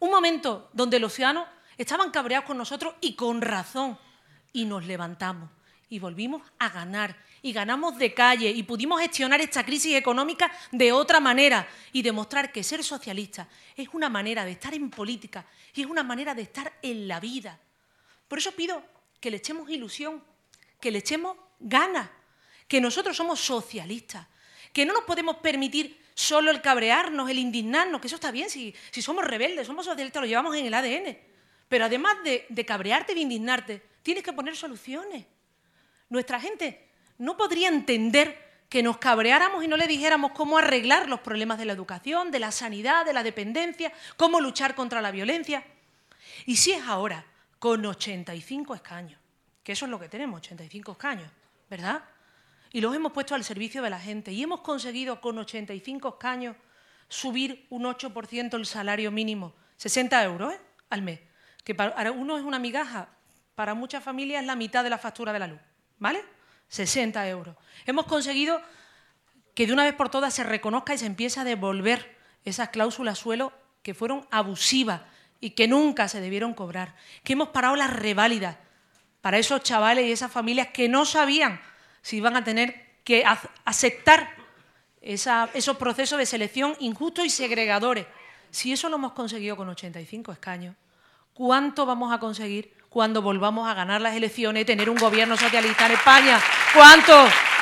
Un momento donde los ciudadanos estaban cabreados con nosotros y con razón. Y nos levantamos y volvimos a ganar. Y ganamos de calle y pudimos gestionar esta crisis económica de otra manera y demostrar que ser socialista es una manera de estar en política y es una manera de estar en la vida. Por eso pido que le echemos ilusión, que le echemos ganas, que nosotros somos socialistas, que no nos podemos permitir solo el cabrearnos, el indignarnos, que eso está bien, si somos rebeldes, somos socialistas, lo llevamos en el ADN. Pero además de cabrearte y de indignarte, tienes que poner soluciones. Nuestra gente no podría entender que nos cabreáramos y no le dijéramos cómo arreglar los problemas de la educación, de la sanidad, de la dependencia, cómo luchar contra la violencia. Y si es ahora, con 85 escaños, que eso es lo que tenemos, 85 escaños, ¿verdad? Y los hemos puesto al servicio de la gente y hemos conseguido con 85 escaños subir un 8% el salario mínimo, 60 euros al mes, que para uno es una migaja, para muchas familias es la mitad de la factura de la luz, ¿vale? 60 euros. Hemos conseguido que de una vez por todas se reconozca y se empiece a devolver esas cláusulas suelo que fueron abusivas y que nunca se debieron cobrar. Que hemos parado las reválidas para esos chavales y esas familias que no sabían si iban a tener que aceptar esos procesos de selección injustos y segregadores. Si eso lo hemos conseguido con 85 escaños, ¿cuánto vamos a conseguir cuando volvamos a ganar las elecciones y tener un gobierno socialista en España? ¿Cuánto?